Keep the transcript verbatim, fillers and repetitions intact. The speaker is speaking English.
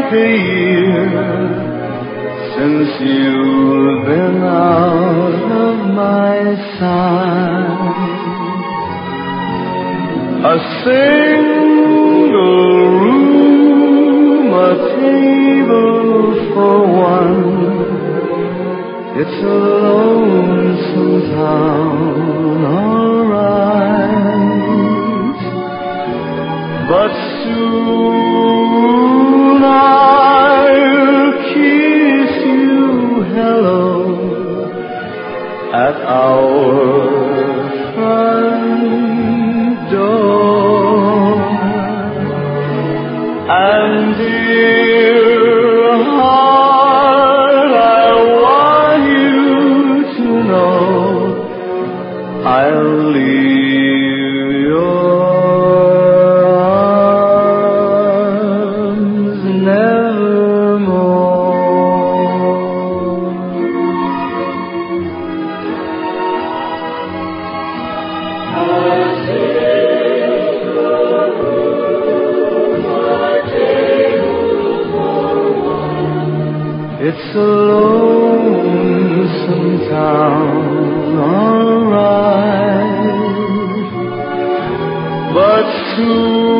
like a year since you've been out of my sight. A single room, a table for one. It's a lonesome town, all right. But soon I'll kiss you hello at our front door. And dear heart, I want you to know I'll leave your arms nevermore. It's a lonesome town, all right, but soon